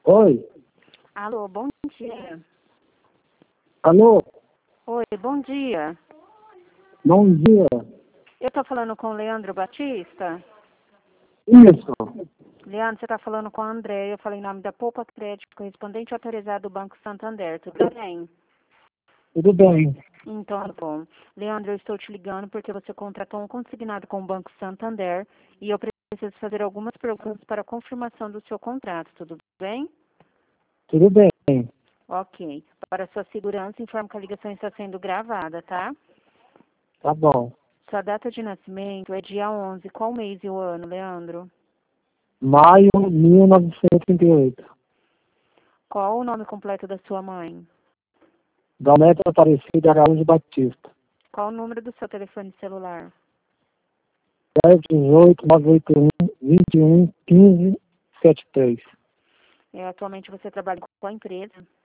Oi, Alô, bom dia. alô, Oi, bom dia. bom dia. Eu tô falando com o Leandro Batista? Isso, Leandro, você tá falando com a André. Eu falei em nome da Poupa Crédito, correspondente autorizado do Banco Santander. Tudo bem? tudo bem. Então, tá bom. Leandro, eu estou te ligando porque você contratou um consignado com o Banco Santander e eu preciso fazer algumas perguntas para confirmação do seu contrato. Tudo bem? Tudo bem, Ok. Para sua segurança, informo que a ligação está sendo gravada, tá? tá bom. Sua data de nascimento é dia 11. Qual mês e o ano, Leandro? Maio 1938. Qual o nome completo da sua mãe? Dalmete Aparecida Araújo Batista. Qual o número do seu telefone celular? 1018-981-21-15-73. Atualmente você trabalha com a empresa?